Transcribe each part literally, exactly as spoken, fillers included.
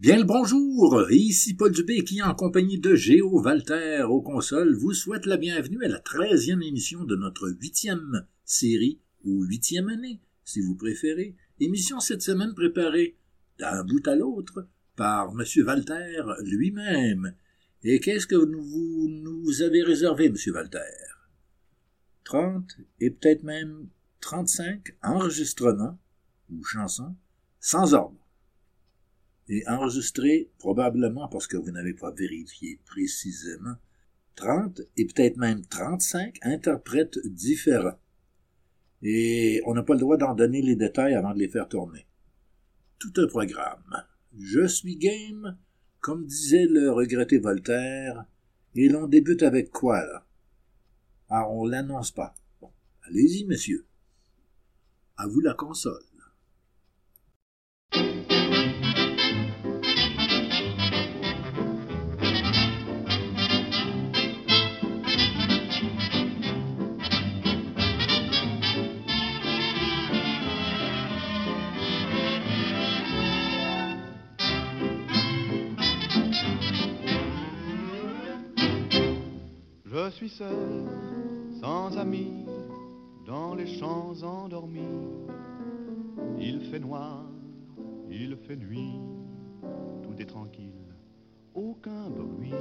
Bien le bonjour, et ici Paul Dubé qui, en compagnie de Géo Walter aux consoles, vous souhaite la bienvenue à la treizième émission de notre huitième série, ou huitième année, si vous préférez. Émission cette semaine préparée d'un bout à l'autre par M. Walter lui-même. Et qu'est-ce que vous nous avez réservé, M. Walter? trente et peut-être même trente-cinq enregistrements ou chansons sans ordre. Et enregistré probablement, parce que vous n'avez pas vérifié précisément, trente et peut-être même trente-cinq interprètes différents. Et on n'a pas le droit d'en donner les détails avant de les faire tourner. Tout un programme. Je suis game, comme disait le regretté Voltaire, et l'on débute avec quoi, là? Ah, on l'annonce pas. Bon, allez-y, messieurs. À vous la console. Je suis seul, sans amis, dans les champs endormis. Il fait noir, il fait nuit, tout est tranquille, aucun bruit.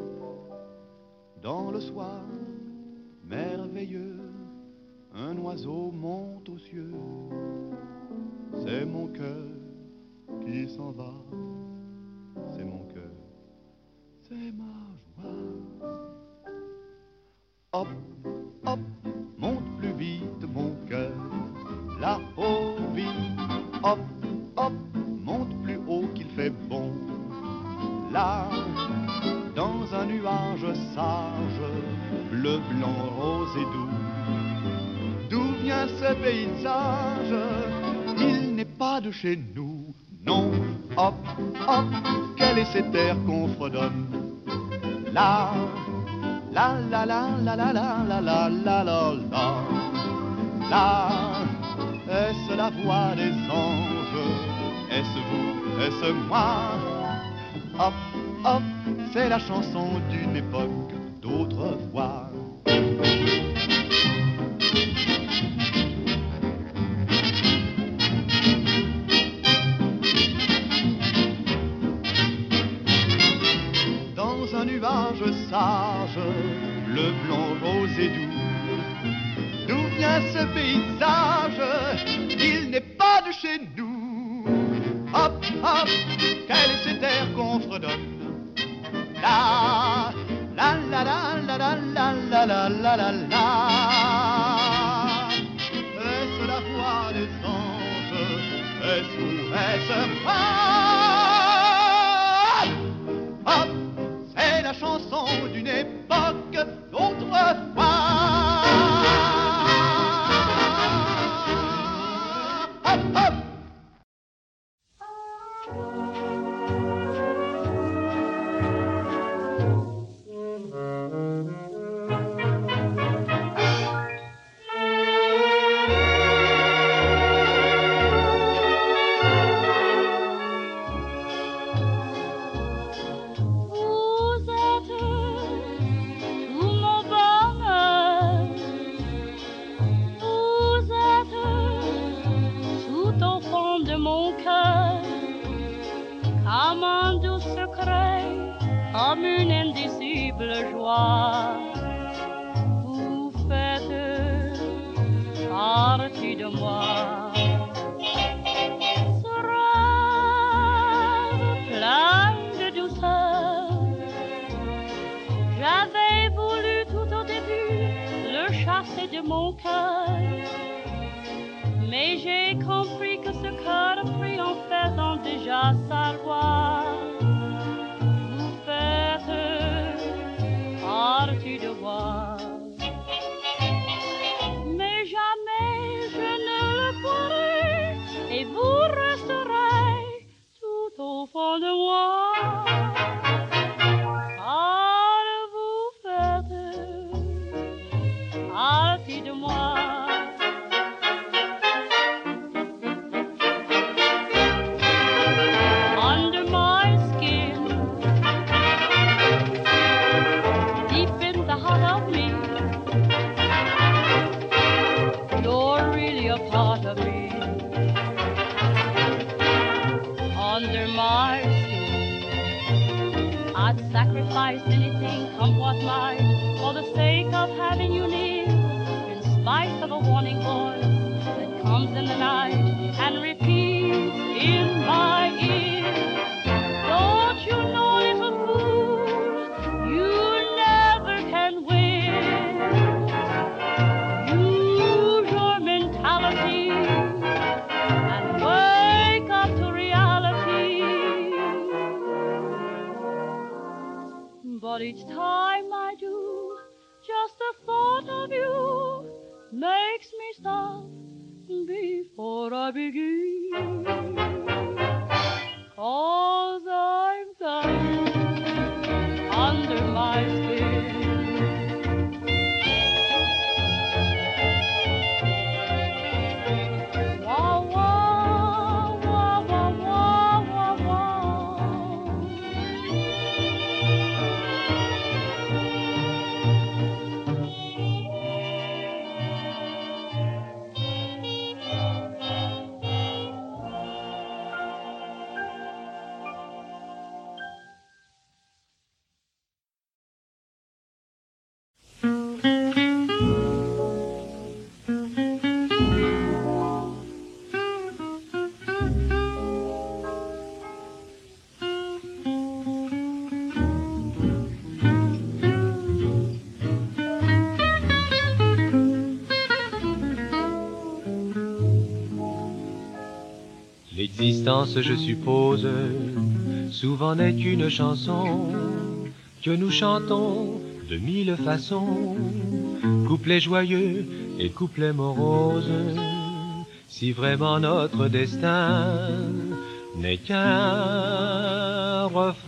Dans le soir, merveilleux, un oiseau monte aux cieux. C'est mon cœur qui s'en va, c'est mon cœur, c'est ma joie. Hop, hop, monte plus vite mon cœur, là-haut vite. Hop, hop, monte plus haut qu'il fait bon. Là, dans un nuage sage, bleu, blanc, rose et doux. D'où vient ce paysage? Il n'est pas de chez nous, non. Hop, hop, quelle est cette terre qu'on fredonne? Là, la la la la la la la la la la la. Là, est-ce la voix des anges? Est-ce vous? Est-ce moi? Hop, hop, c'est la chanson d'une époque d'autrefois. Dans un nuage sage, bleu, blanc, rose et doux. D'où vient ce paysage? Il n'est pas de chez nous. Hop, hop, quelle est cette terre qu'on fredonne? La, la, la, la, la, la, la, la, la, la, la, la. Est-ce la voix des anges? Est-ce vous, est-ce moi? Hop, c'est la chanson d'une époque d'autrefois. Hop, hop. Comme une indicible joie, vous faites partie de moi. Ce rêve plein de douceur, j'avais voulu tout au début le chasser de mon cœur. Mais j'ai compris que ce cœur pris en faisant déjà sa loi. Partie de moi, mais jamais je ne le pourrai, et vous resterez tout au fond de moi. Car vous faites partie de moi. I'd sacrifice anything, come what might, for the sake of having you near, in spite of a warning voice that comes in the night and repeats in my ear. Don't you know, little fool, you never can win. Use your mentality and wake up to reality. But each time I do, just the thought of you makes me stop before I begin. 'Cause I'm dying under my skin. Wah, wah, wah, wah, wah, wah, wah. L'existence, je suppose, souvent n'est qu'une chanson que nous chantons de mille façons, couplets joyeux et couplets moroses. Si vraiment notre destin n'est qu'un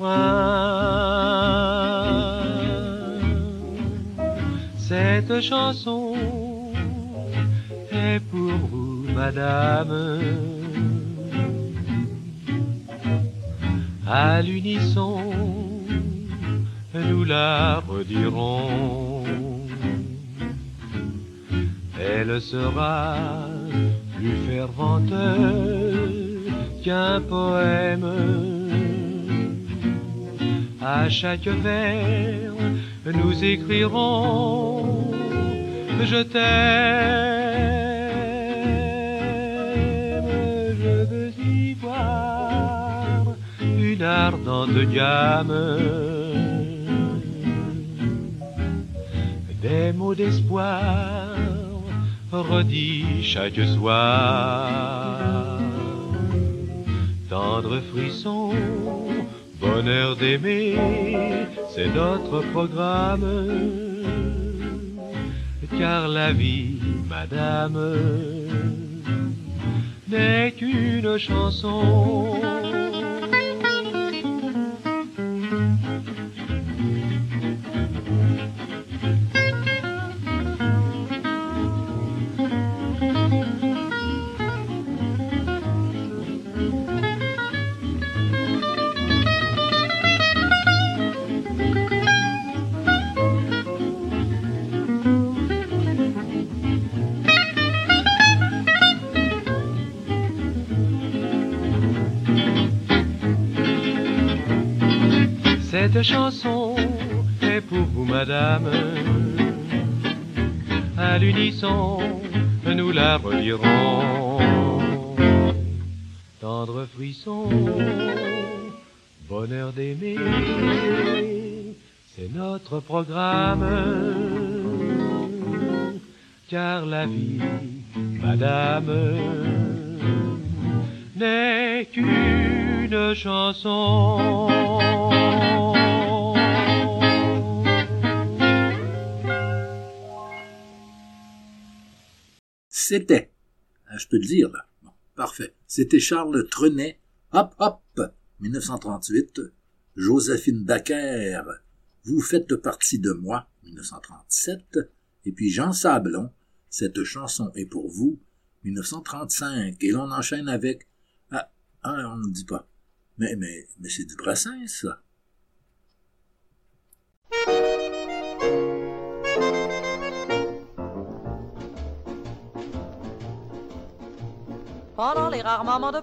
refrain, cette chanson est pour vous, madame. À l'unisson, nous la redirons. Elle sera plus fervente qu'un poème. À chaque vers, nous écrirons « Je t'aime ». Je veux y voir une ardente gamme, des mots d'espoir redits chaque soir. Tendre frisson, bonheur d'aimer, c'est notre programme. Car la vie, madame, n'est qu'une chanson. Cette chanson est pour vous, madame. À l'unisson, nous la relirons. Tendre frisson, bonheur d'aimer, c'est notre programme. Car la vie, madame, n'est qu'une chanson. C'était, je peux le dire là, bon, parfait, c'était Charles Trenet, hop hop, dix-neuf cent trente-huit, Joséphine Daquer, Vous faites partie de moi, dix-neuf cent trente-sept, et puis Jean Sablon, Cette chanson est pour vous, dix-neuf cent trente-cinq, et l'on enchaîne avec, ah, ah on ne dit pas, mais, mais, mais c'est du Brassens ça. Pendant les rares moments de pause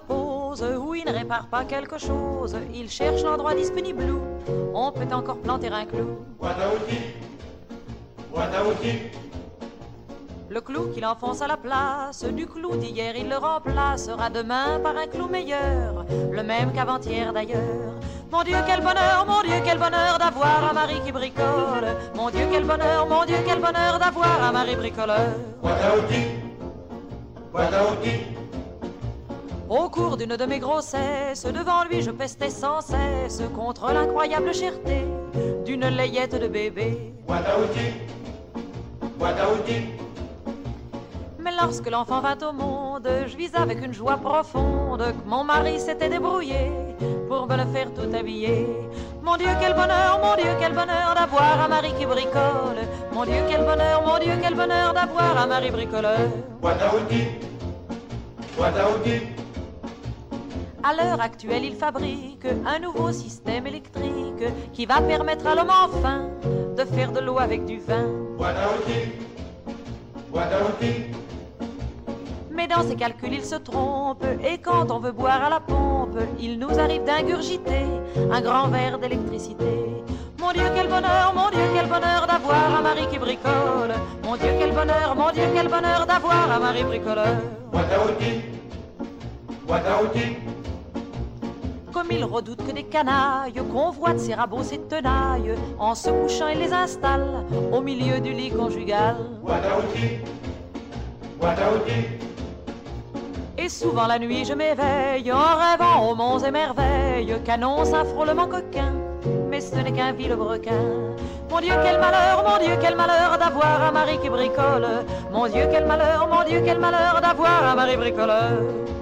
pose où il ne répare pas quelque chose. Il cherche l'endroit disponible où on peut encore planter un clou. Boîte à outils, boîte à outils. Le clou qu'il enfonce à la place du clou d'hier, il le remplacera demain par un clou meilleur, le même qu'avant-hier d'ailleurs. Mon Dieu, quel bonheur, mon Dieu, quel bonheur d'avoir un mari qui bricole. Mon Dieu, quel bonheur, mon Dieu, quel bonheur d'avoir un mari bricoleur. Boîte à outils, boîte à outils. Au cours d'une de mes grossesses, devant lui je pestais sans cesse contre l'incroyable cherté d'une layette de bébé. Boîte à outils, boîte à outils. Mais lorsque l'enfant vint au monde, je vis avec une joie profonde que mon mari s'était débrouillé pour me le faire tout habiller. Mon Dieu, quel bonheur, mon Dieu, quel bonheur d'avoir un mari qui bricole. Mon Dieu, quel bonheur, mon Dieu, quel bonheur d'avoir un mari bricoleur. Boîte à outils, boîte à outils. À l'heure actuelle, il fabrique un nouveau système électrique qui va permettre à l'homme enfin de faire de l'eau avec du vin. Boîte à outils, boîte à outils. Mais dans ses calculs, il se trompe et quand on veut boire à la pompe, il nous arrive d'ingurgiter un grand verre d'électricité. Mon Dieu, quel bonheur, mon Dieu, quel bonheur d'avoir un mari qui bricole. Mon Dieu, quel bonheur, mon Dieu, quel bonheur d'avoir un mari bricoleur. Boîte à outils, boîte à outils. Comme il redoute que des canailles convoitent ses rabots, ses tenailles, en se couchant, il les installe au milieu du lit conjugal. Boîte à outils, boîte à outils. Et souvent la nuit je m'éveille en rêvant aux monts et merveilles qu'annonce un frôlement coquin, mais ce n'est qu'un vil brequin. Mon Dieu, quel malheur, mon Dieu, quel malheur d'avoir un mari qui bricole. Mon Dieu, quel malheur, mon Dieu, quel malheur d'avoir un mari bricoleur.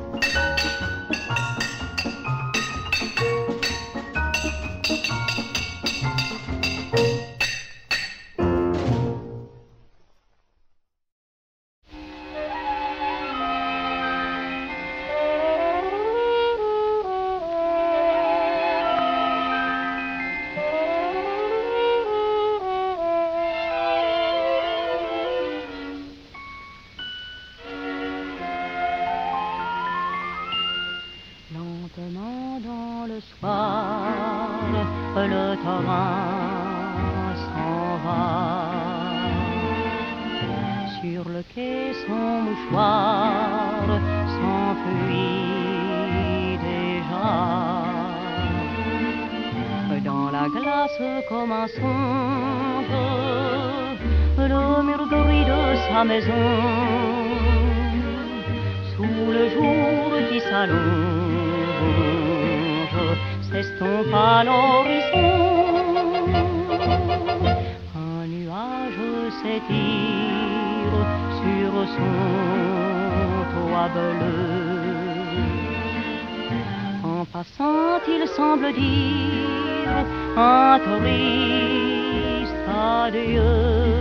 Lentement dans le soir, le torrent s'en va. Sur le quai, son mouchoir s'enfuit déjà. Dans la glace comme un songe, le mur gris de sa maison, sous le jour qui s'allonge, s'estompe à l'horizon. Un nuage s'étire sur son toit bleu. En passant, il semble dire un triste adieu.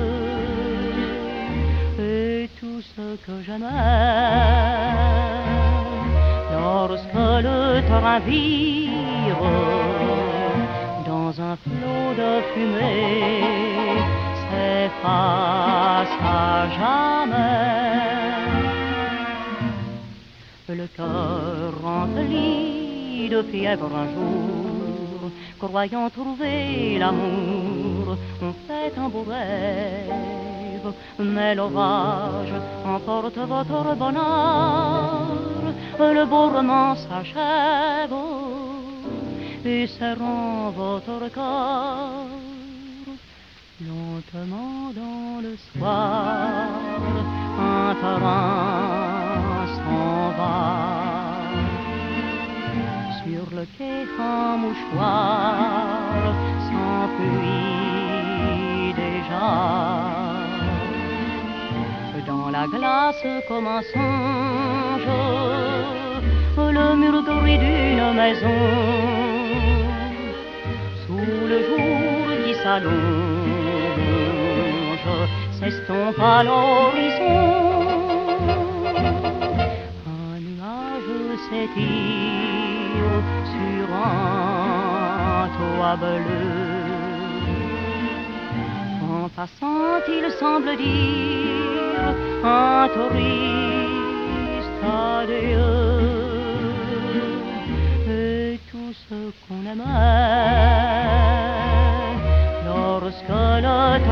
Et tout ce que j'aimais lorsque le train vire dans un flot de fumée s'efface à jamais. Le cœur rempli de fièvre un jour, croyant trouver l'amour, on fait un beau rêve, mais l'orage emporte votre bonheur. Le beau roman s'achève et serrant votre corps. Lentement dans le soir, un torrent s'en va. Sur le quai, un mouchoir s'enfuit déjà. Dans la glace comme un songe, le mur gris d'une maison, sous le jour qui s'allonge, s'estompe à l'horizon. Un nuage s'étire sur un toit bleu. En passant, il semble dire un triste adieu.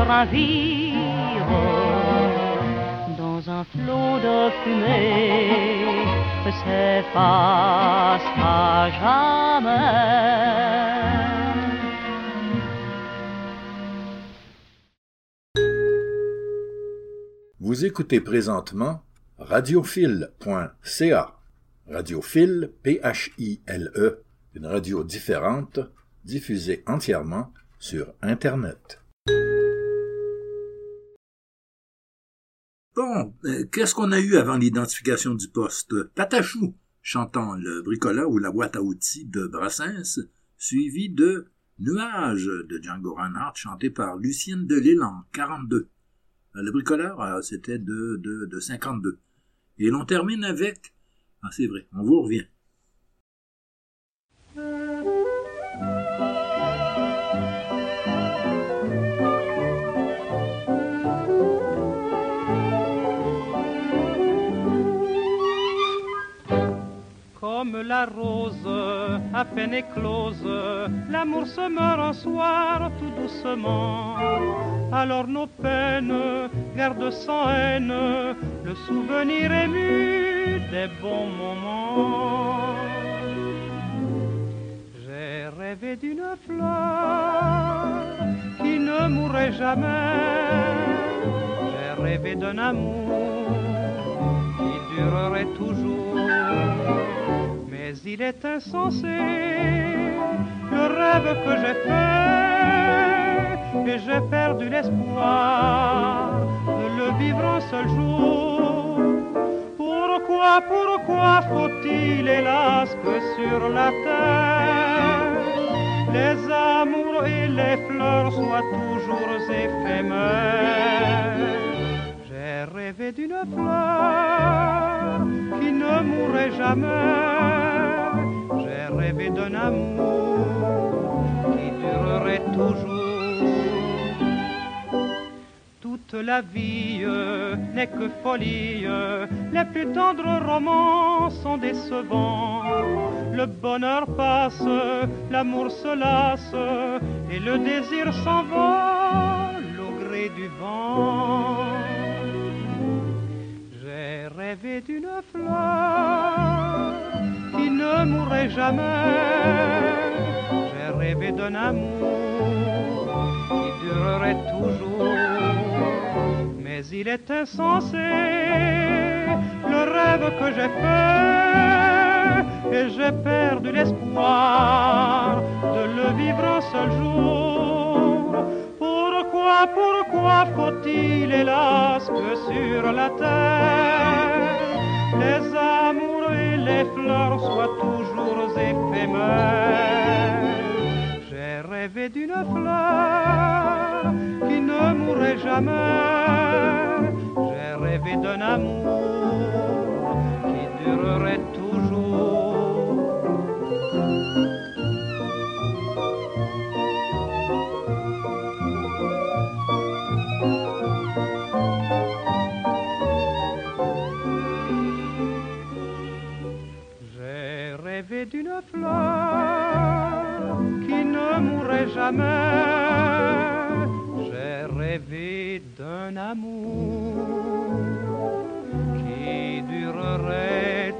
ravir dans un flot de fumée s'efface à jamais. Vous écoutez présentement radiophile point c a. Radiophile, P H I L E, une radio différente, diffusée entièrement sur Internet. Bon, euh, qu'est-ce qu'on a eu avant l'identification du poste? Patachou, chantant le bricoleur ou la boîte à outils de Brassens, suivi de Nuages de Django Reinhardt, chanté par Lucienne Delisle en quarante-deux. Le bricoleur, euh, c'était de, de, de cinquante-deux. Et l'on termine avec... Ah, c'est vrai, on vous revient. Comme la rose à peine éclose, l'amour se meurt un soir tout doucement. Alors nos peines gardent sans haine le souvenir ému des bons moments. J'ai rêvé d'une fleur qui ne mourrait jamais. J'ai rêvé d'un amour qui durerait toujours. Mais il est insensé le rêve que j'ai fait, et j'ai perdu l'espoir de le vivre un seul jour. Pourquoi, pourquoi faut-il hélas que sur la terre les amours et les fleurs soient toujours éphémères? J'ai rêvé d'une fleur qui ne mourrait jamais. J'ai rêvé d'un amour qui durerait toujours. Toute la vie n'est que folie, les plus tendres romans sont décevants. Le bonheur passe, l'amour se lasse, et le désir s'envole au gré du vent. J'ai rêvé d'une fleur qui ne mourrait jamais. J'ai rêvé d'un amour qui durerait toujours. Mais il est insensé le rêve que j'ai fait, et j'ai perdu l'espoir de le vivre un seul jour. Pourquoi, pourquoi faut-il hélas que sur la terre les amours et les fleurs soient toujours éphémères? J'ai rêvé d'une fleur qui ne mourrait jamais. J'ai rêvé d'un amour qui durerait toujours. Rêvé d'une fleur qui ne mourrait jamais. J'ai rêvé d'un amour qui durerait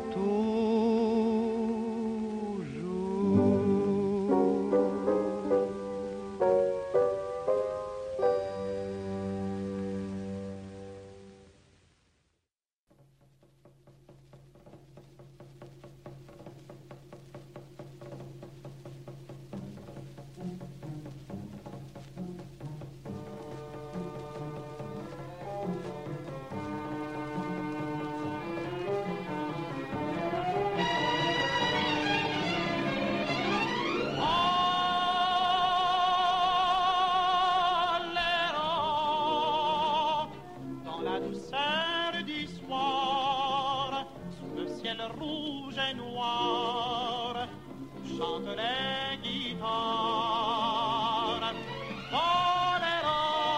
rouge et noir chantent les guitares. Choléra,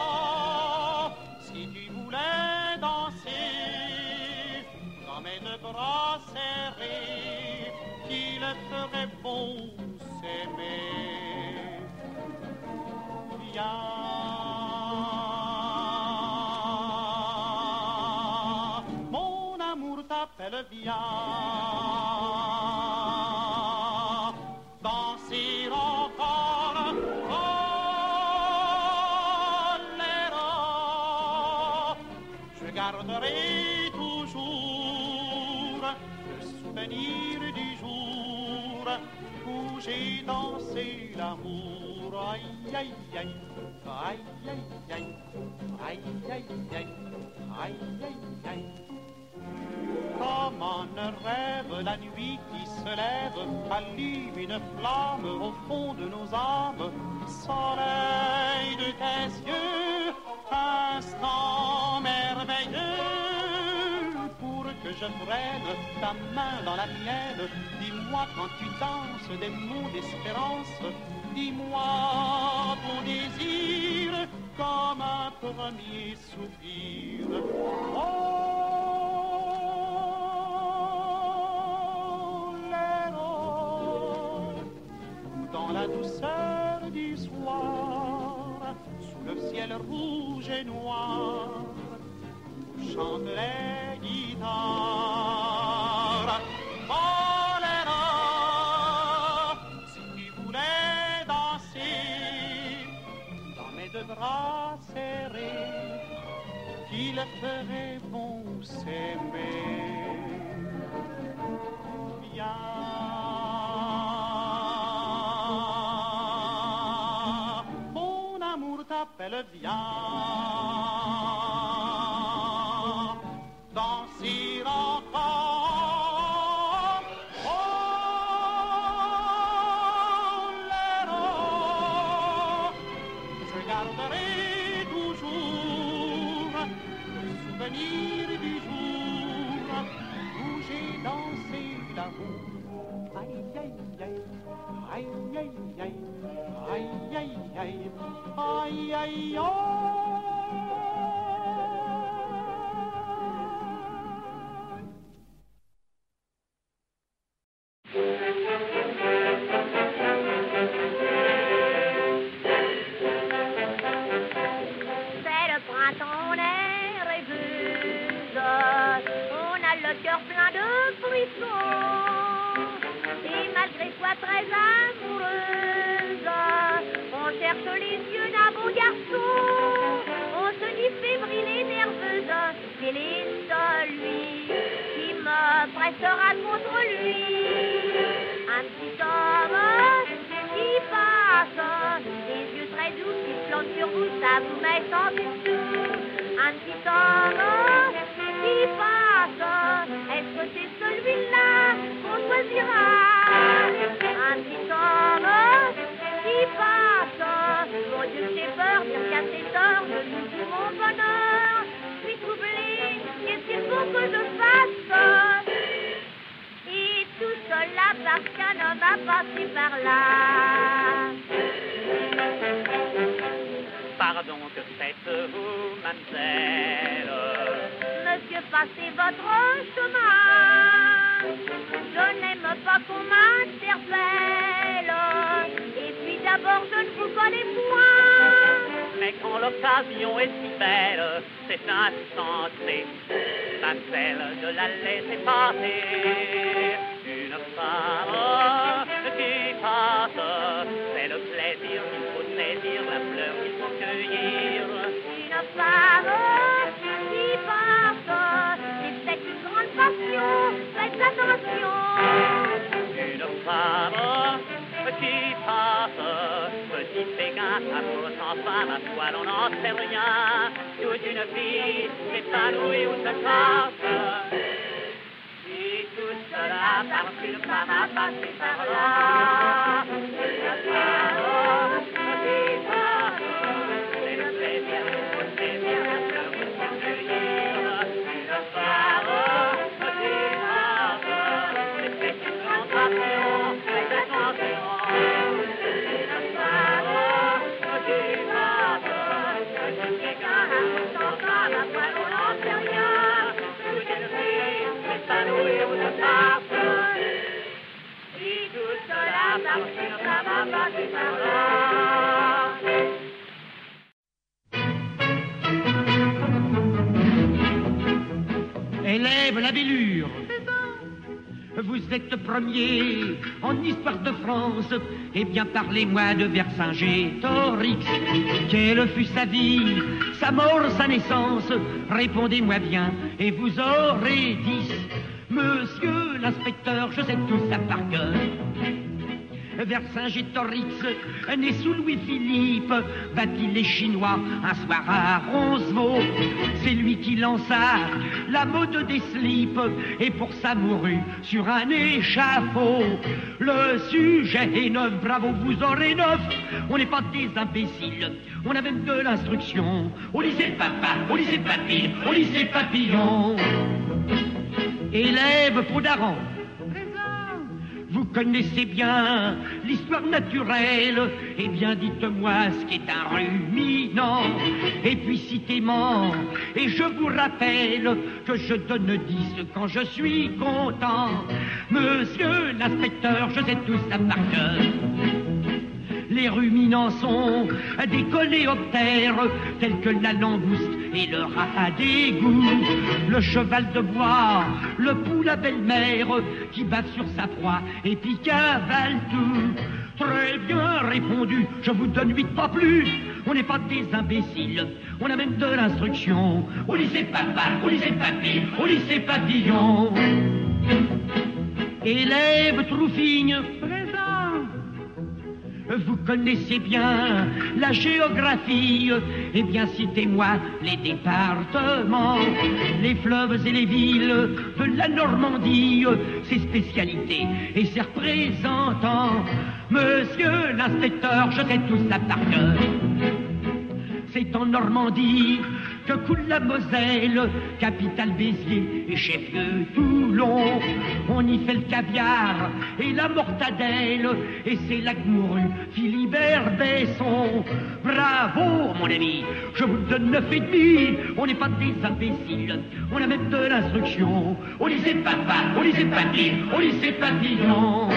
si tu voulais danser dans mes deux bras serrés, qu'il ferait bon s'aimer. Viens. viens danser encore. Choléra, je garderai toujours le souvenir du jour où j'ai dansé l'amour. Aïe, aïe, aïe, aïe, aïe, aïe, aïe, aïe, aïe, aïe, aïe, aïe. Comme un rêve, la nuit qui se lève allume une flamme au fond de nos âmes. Soleil de tes yeux, instant merveilleux, pour que je prenne ta main dans la mienne. Dis-moi quand tu danses des mots d'espérance, dis-moi ton désir comme un premier soupir. Oh, dans la douceur du soir, sous le ciel rouge et noir, chantent les guitares. Choléra, si tu voulais danser dans mes deux bras serrés, qu'il ferait bon s'aimer. Viens. T'appelle, viens danser encore. Oh, Léra, je garderai toujours le souvenir du jour où j'ai dansé l'amour. Aïe, aïe, aïe, aïe, aïe, aïe, aïe, aïe, aïe, aïe, aïe, oh. C'est le printemps, on est rêveuse, on a le cœur plein de frissons, et malgré soi très amoureuse, on cherche les yeux d'un beau garçon. On se dit fébrile et nerveuse, quel est celui qui me pressera contre lui? Un petit homme qui passe, des yeux très doux qui plantent sur vous, ça vous met sans dessous. Un petit homme qui passe, est-ce que c'est celui-là qu'on choisira? Un petit homme qui passe, mon Dieu, j'ai peur, dire qu'à cette heure, je joue pour mon bonheur. Je suis troublée, qu'est-ce qu'il faut que je fasse? Et tout cela parce qu'un homme a passé par là. Pardon, que faites-vous, mademoiselle? Monsieur, passez votre chemin. Je n'aime pas qu'on m'interpelle. Et puis d'abord, je ne vous connais point. Mais quand l'occasion est si belle, c'est insensé, mademoiselle, de la laisser passer. Une femme qui passe, c'est le plaisir qu'il faut saisir, la fleur qu'il faut cueillir. Une femme qui passe, c'est peut-être une grande passion, faites attention. Une femme qui passe, petit pékin, amour sans femme, à quoi l'on n'en sait rien. Toute une vie s'épanouit ou se casse. Et tout cela parce qu'une femme a passé par là. Une femme qui passe, c'est le plaisir qu'il faut saisir, la fleur qu'il faut cueillir. Une femme qui passe, c'est une grande passion, faites attention. Élève la bellure. vous êtes premier en histoire de France. Eh bien, parlez-moi de Vercingétorix. Quelle fut sa vie, sa mort, sa naissance? Répondez-moi bien et vous aurez dix. Monsieur l'inspecteur, je sais tout ça par cœur. Vercingétorix, né sous Louis-Philippe, battit les Chinois un soir à Roncevaux. C'est lui qui lança la mode des slips et pour ça mourut sur un échafaud. Le sujet est neuf, bravo, vous aurez neuf. On n'est pas des imbéciles, on a même de l'instruction. Au lycée papa, au lycée papy, au lycée papillon. Élève Paudaran, vous connaissez bien l'histoire naturelle. Eh bien, dites-moi ce qu'est un ruminant. Et puis citez-moi, et je vous rappelle que je donne dix quand je suis content. Monsieur l'inspecteur, je sais tout ça par cœur. Les ruminants sont des coléoptères tels que la langouste et le rat d'égout, le cheval de bois, le poule à belle-mère qui bat sur sa proie et puis cavale tout. Très bien répondu, je vous donne huit pas plus. On n'est pas des imbéciles, on a même de l'instruction. Au lycée papa, au lycée papy, au lycée papillon. Élève Troufigne, vous connaissez bien la géographie. Eh bien, citez-moi les départements, les fleuves et les villes de la Normandie, ses spécialités et ses représentants. Monsieur l'inspecteur, je sais tout ça par cœur. C'est en Normandie que coule la Moselle, capitale Béziers et chef-lieu Toulon. On y fait le caviar et la mortadelle, et c'est là que mourut Philibert Besson. Bravo, mon ami, je vous donne neuf et demi. On n'est pas des imbéciles, on a même de l'instruction. Au lycée papa, au lycée papy, au lycée papillon.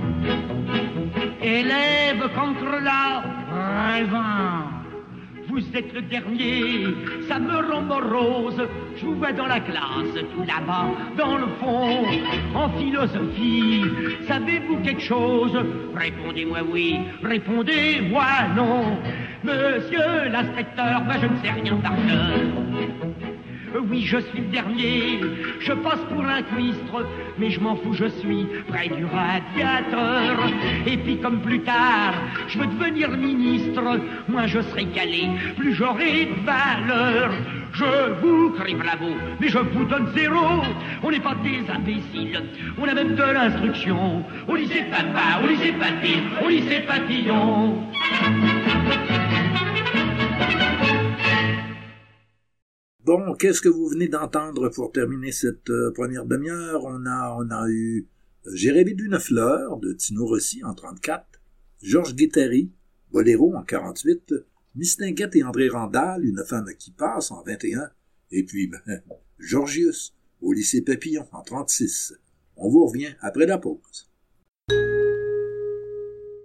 Élève Cancrelat, raison. Vous êtes le dernier, ça me rend morose. Je vous vois dans la classe, tout là-bas, dans le fond. En philosophie, savez-vous quelque chose? Répondez-moi oui, répondez-moi non. Monsieur l'inspecteur, moi je ne sais rien par cœur. Oui, je suis le dernier, je passe pour un cuistre, mais je m'en fous, je suis près du radiateur. Et puis comme plus tard, je veux devenir ministre, moins je serai calé, plus j'aurai de valeur. Je vous crie bravo, mais je vous donne zéro. On n'est pas des imbéciles, on a même de l'instruction. Au lycée papa, au lycée papy, au lycée papillon. Bon, qu'est-ce que vous venez d'entendre pour terminer cette euh, première demi-heure? On a, on a eu Jérémie d'une fleur de Tino Rossi en trente-quatre, Georges Guettari, Boléro en quarante-huit, Mistinguett et André Randal, Une femme qui passe en vingt et un, et puis ben, Georgius au lycée Papillon en trente-six. On vous revient après la pause.